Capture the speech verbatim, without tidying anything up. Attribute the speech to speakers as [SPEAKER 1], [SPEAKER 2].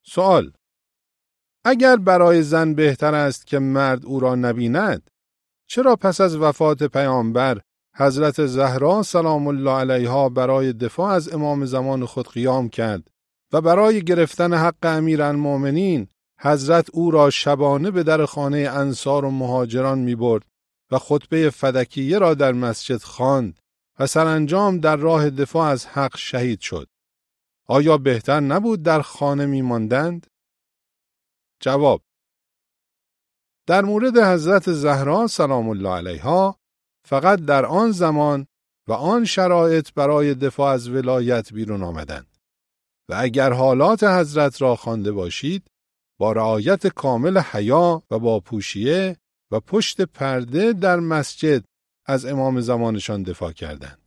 [SPEAKER 1] سوال: اگر برای زن بهتر است که مرد او را نبیند، چرا پس از وفات پیامبر حضرت زهرا سلام الله علیها برای دفاع از امام زمان خود قیام کرد و برای گرفتن حق امیرالمؤمنین حضرت او را شبانه به در خانه انصار و مهاجران می برد و خطبه فدکیه را در مسجد خواند و سرانجام در راه دفاع از حق شهید شد؟ آیا بهتر نبود در خانه می ماندند؟ جواب: در مورد حضرت زهرا سلام الله علیها فقط در آن زمان و آن شرایط برای دفاع از ولایت بیرون آمدند و اگر حالات حضرت را خوانده باشید، با رعایت کامل حیا و با پوشیه و پشت پرده در مسجد از امام زمانشان دفاع کردند.